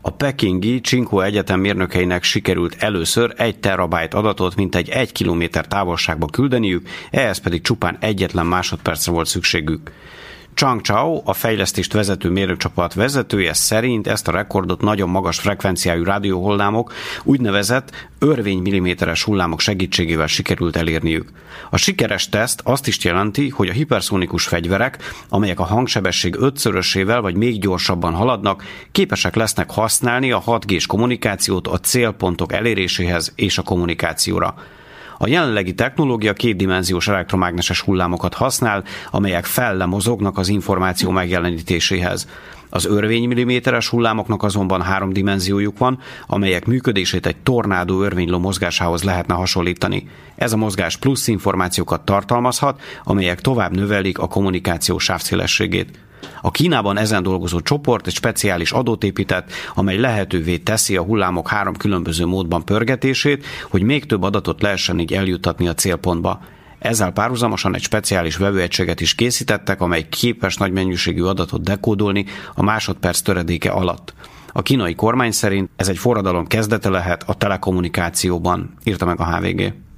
A pekingi Tsinghua Egyetem mérnökeinek sikerült először 1 terabájt adatot mintegy 1 kilométer távolságba küldeniük, ehhez pedig csupán egyetlen másodpercre volt szükségük. Chang Chao, a fejlesztést vezető mérnökcsapat vezetője szerint ezt a rekordot nagyon magas frekvenciájú rádióhullámok, úgynevezett örvénymilliméteres hullámok segítségével sikerült elérniük. A sikeres teszt azt is jelenti, hogy a hiperszonikus fegyverek, amelyek a hangsebesség 5-szörösével vagy még gyorsabban haladnak, képesek lesznek használni a 6G-s kommunikációt a célpontok eléréséhez és a kommunikációra. A jelenlegi technológia kétdimenziós elektromágneses hullámokat használ, amelyek felle mozognak az információ megjelenítéséhez. Az örvénymilliméteres hullámoknak azonban 3 dimenziójuk van, amelyek működését egy tornádó örvényló mozgásához lehetne hasonlítani. Ez a mozgás plusz információkat tartalmazhat, amelyek tovább növelik a kommunikáció sávszélességét. A Kínában ezen dolgozó csoport egy speciális adót épített, amely lehetővé teszi a hullámok 3 különböző módban pörgetését, hogy még több adatot lehessen így eljuttatni a célpontba. Ezzel párhuzamosan egy speciális vevőegységet is készítettek, amely képes nagy mennyiségű adatot dekódolni a másodperc töredéke alatt. A kínai kormány szerint ez egy forradalom kezdete lehet a telekommunikációban, írta meg a HVG.